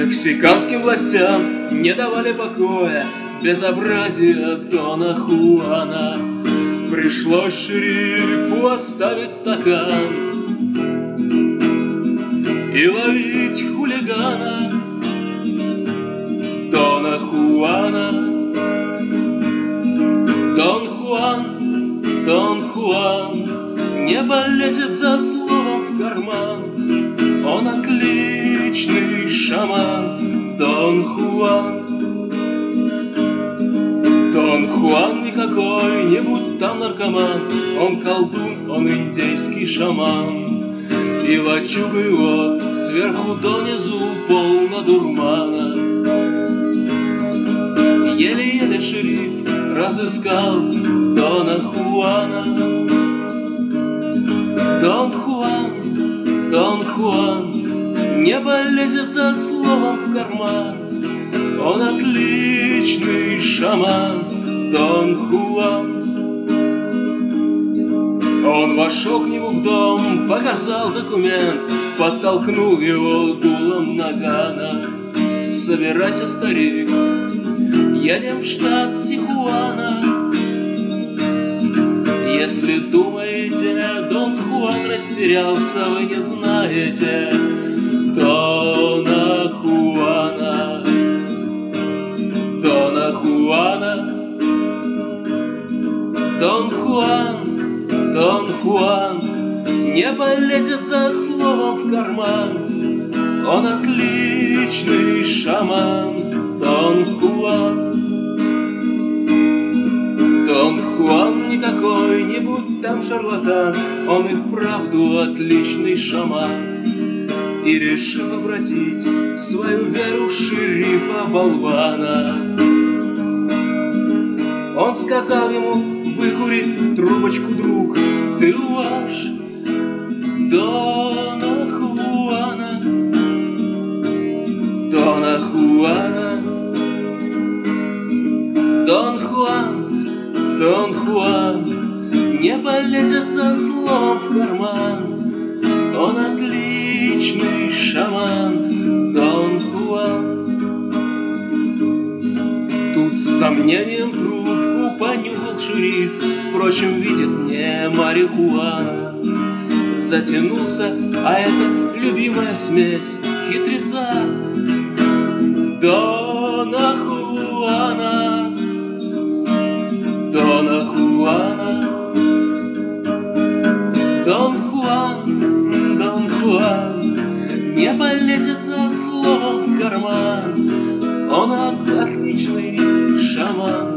Мексиканским властям не давали покоя безобразие Дона Хуана. Пришлось шерифу оставить стакан и ловить хулигана Дона Хуана. Дон Хуан не полезет за словом в карман. Он отличный шаман, Дон Хуан. Дон Хуан не какой-нибудь там наркоман, он колдун, он индейский шаман. И лачуга его сверху донизу полна дурмана. Еле-еле шериф разыскал Дона Хуана. Дон Хуан не полезет за словом в карман. Он отличный шаман, Дон Хуан. Он вошел к нему в дом, показал документ, подтолкнул его дулом нагана. Собирайся, старик, едем в штат Тихуана. Если думаете, Дон Хуан растерялся, вы не знаете Дона Хуана. Дона Хуана. Дон Хуан не полезет за словом в карман. Он отличный шаман, Дон Хуан. Дон Хуан не какой-нибудь там шарлатан, он и вправду отличный шаман. И решил обратить свою веру шерифа-болвана. Он сказал ему: выкури трубочку, друг, ты ваш Дона Хуана. Дона Хуана. Дон Хуан не полезет за словом в карман. Он отличный шаман, Дон Хуан. Тут с сомнением трубку понюхал шериф, впрочем, видит не марихуана. Затянулся, а это любимая смесь хитреца Дона Хуана. Дона Хуана. Дон Хуан не полезет за словом в карман. Он отличный шаман.